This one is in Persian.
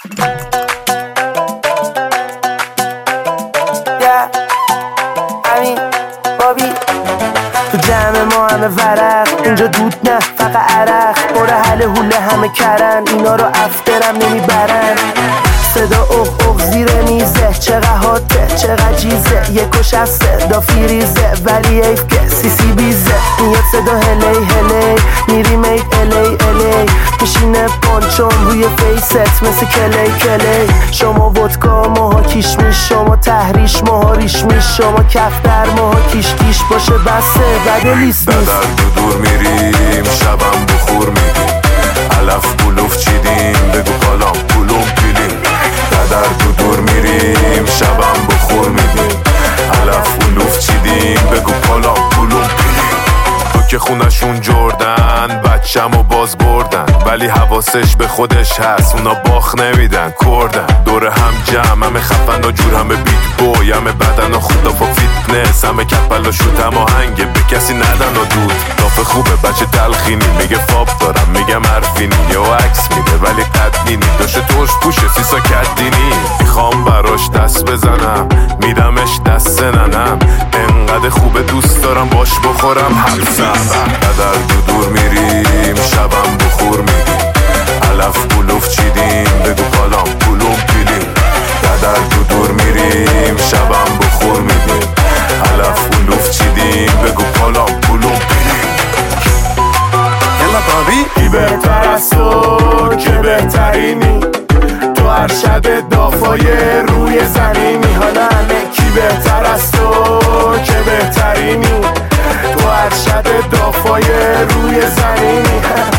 امین بابی تو جمع ما همه ورق، اینجا دود نه فقط عرق، باره حل حوله همه کرن، اینا رو افترم نمیبرن. صدا اوه زیر میزه، چقدر حاده چقدر جیزه، یک و شسته دا فیریزه ولی ایف که سی بیزه. میاد صدا هلی میریم الی میشینه پانچون روی فیست مثل کلی. شما ودکا ماها کیشمیش، شما تحریش ماها ریشمیش، شما کفتر ماها کیش باشه بسته بده لیست نیست. در دور میریم شبم بخور میدیم، علف بلوف چیدیم بگو کالام پولوم پیلیم. در دور میریم شبم بخور میدیم، علف بلوف چیدیم بگو کالام پولوم پیلیم. تو که خونشون جردن بچه‌مو باز بردن، ولی حواسش به خودش هست اونا باخ نمیدن کردن. دور هم جمع همه خفن و جور همه بیگ بوی، همه بدن و خدا با فیتنس، همه کپل و شوت هم آهنگه به کسی ندن و دود. ناف خوبه بچه تلخینی میگه فاب دارم میگم حرفینی، یا عکس میده ولی قد نینی، داشته ترش پوشه سیسا کدینی. میخوام براش دست بزنم میدمش دست ننم، انقدر خوبه دوست دارم باش بخورم حرفم. در دور میریم شبم بخور میدیم، علف بلوف چیدیم بگو کالام پولوم پیلیم. در دور میریم شبم بخور میدیم، علف بلوف چیدیم بگو کالام پولوم پیلیم. یلا بابی کی بهتر از تو که بهترینی، تو ارشد دافای روی زمینی. حالا همه کی بهتر از تو که بهترینی، تو ارشد دافای روی زمینی.